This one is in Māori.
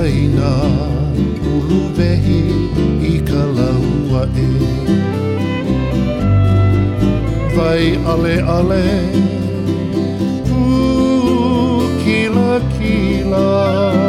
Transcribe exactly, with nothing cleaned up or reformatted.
waina ulu wehi I ka laua e. Vai ale ale, ku kila kila.